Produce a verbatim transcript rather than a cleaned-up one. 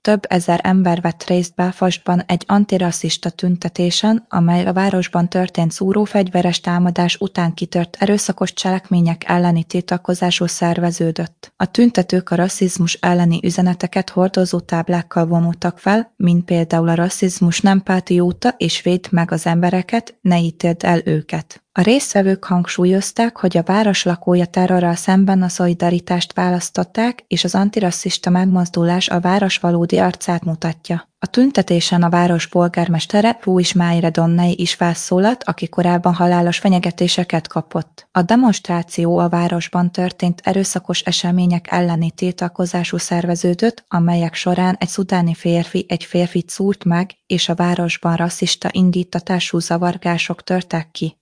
Több ezer ember vett részt Belfastban egy antirasszista tüntetésen, amely a városban történt szúrófegyveres támadás után kitört erőszakos cselekmények elleni tiltakozásról szerveződött. A tüntetők a rasszizmus elleni üzeneteket hordozó táblákkal vonultak fel, mint például a rasszizmus nem pátrióta és védd meg az embereket, ne ítéld el őket. A résztvevők hangsúlyozták, hogy a város lakója terrorral szemben a szolidaritást választották, és az antirasszista megmozdulás a város valódi arcát mutatja. A tüntetésen a város polgármestere Ruiz Mayra-Donnei is felszólalt, aki korábban halálos fenyegetéseket kapott. A demonstráció a városban történt erőszakos események elleni tiltakozású szerveződött, amelyek során egy szudáni férfi egy férfit szúrt meg, és a városban rasszista indítatású zavargások törtek ki.